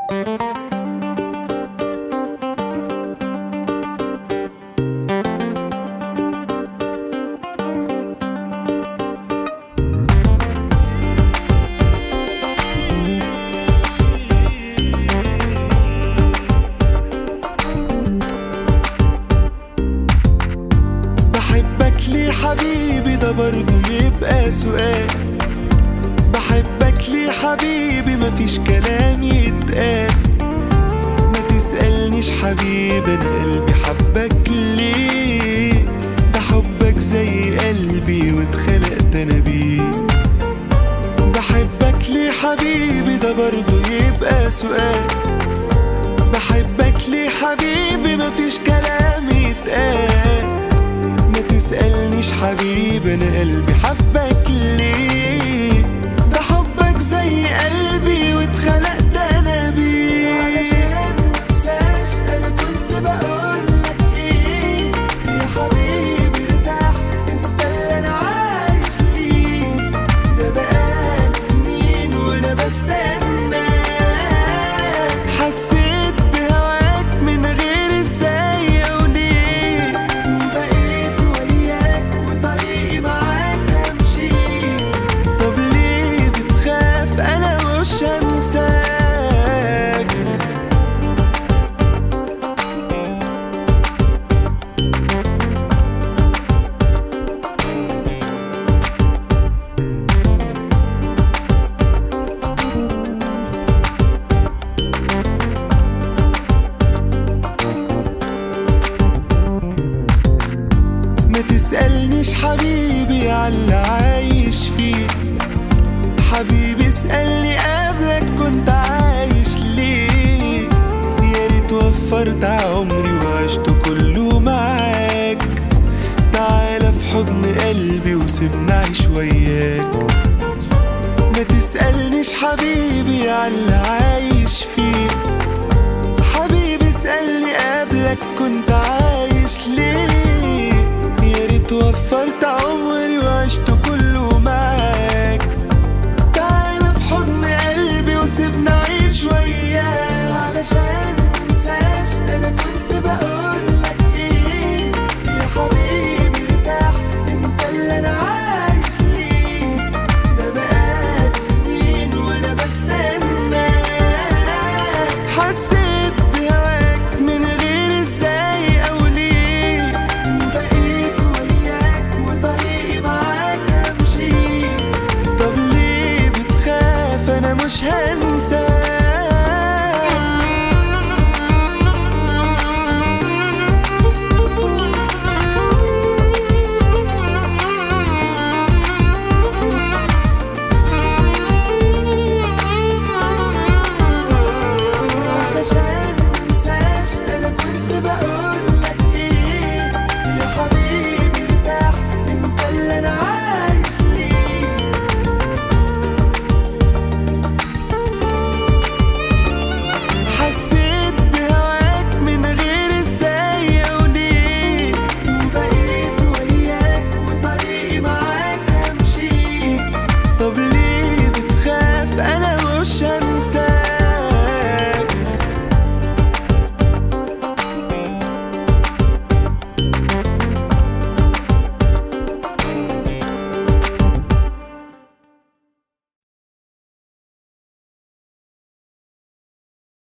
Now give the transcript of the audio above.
ليه حبيبي ده برضو يبقى سؤال؟ بحبك ليه حبيبي مفيش كلام يتقال. ما تسألنيش حبيبي انا قلبي حبك ليه، ده حبك زي قلبي واتخلقت انا بيه. بحبك ليه حبيبي ده برضو يبقى سؤال. بحبك ليه حبيبي مفيش كلام يتقال. ما تسألنيش حبيبي انا قلبي حبك ليه، ده حبك زي قلبي واتخلقت انا بيه. علشان متنساش انا كنت بقولك ايه، يا حبيبي ارتاح انت اللي انا عايش ليه. ده بقالي سنين وانا بستناك، حسيت بهواك من غير ازاي او ليه. بقيت وياك وطريقي معاك امشي، طب ليه بتخاف انا مش هنساك. ما تسألنيش حبيبي عاللي عايش فيه، حبيبي اسألني قبلك كنت عايش ليه. يا ريت وفرت عمري وعشت كله معاك، تعالى في حضن قلبي وسيبني اعيش وياك. ما تسألنيش حبيبي عاللي